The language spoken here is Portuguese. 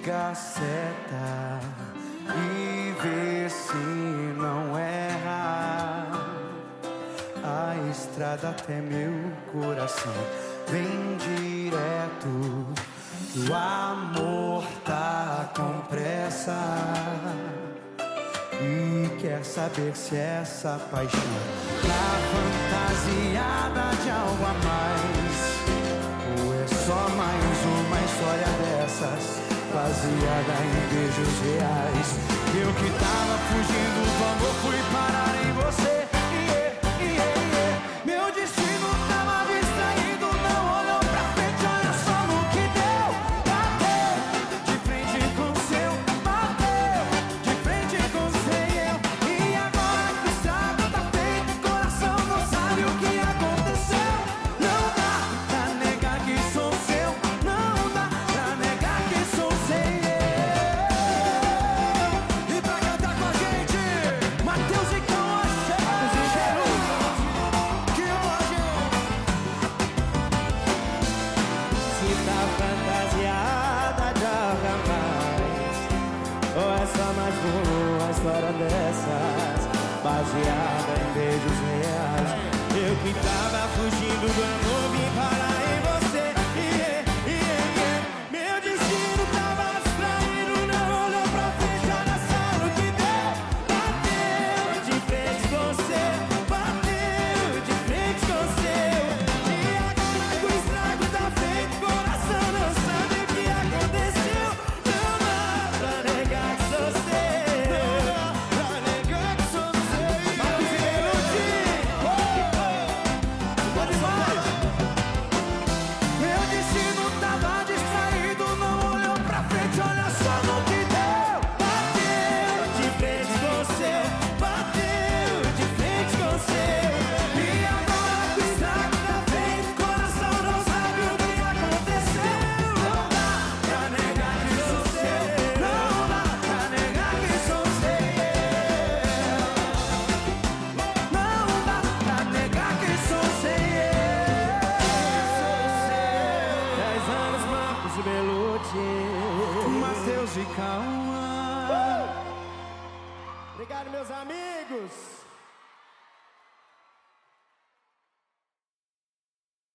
liga a seta e vê se não erra. A estrada até meu coração vem direto, que o amor tá com pressa e quer saber se essa paixão tá fantasiada de algo a mais, ou é só mais uma história dessas baseada em beijos reais. Eu que tava fugindo do amor fui parar em você. Meu destino tava distraído, não olhou pra frente, olha só no que deu. Bateu de frente com o seu, bateu de frente com o seu. E agora que o estrago tá feito, o coração não sabe o que aconteceu. Não dá pra negar que sou seu, não dá pra negar que sou seu. E pra cantar com a gente, Matheus e fantasiada de algo a mais, ou é só mais uma história dessas baseada em beijos reais. Eu que tava fugindo do amor vim parar em você. Meu destino tava distraído, não olhou pra frente, olha só no que deu. Bateu de frente com você, bateu de frente com o seu. E agora que o estrago tá feito, coração não sabe o que aconteceu. Não dá pra negar que sou seu, não dá pra negar que sou seu. Marcos e Belucci, pode falar. Meu destino tava distraído, não olhou pra frente, olha só no que deu. Bateu de frente com o seu, bateu de frente com o seu. E agora que o estrago tá feito, coração não sabe o que aconteceu. Não dá pra negar que sou seu, não dá pra negar que sou seu. Não dá pra negar que sou seu. 10 anos, Marcos e Belucci, Matheus e Cauã. Obrigado, meus amigos.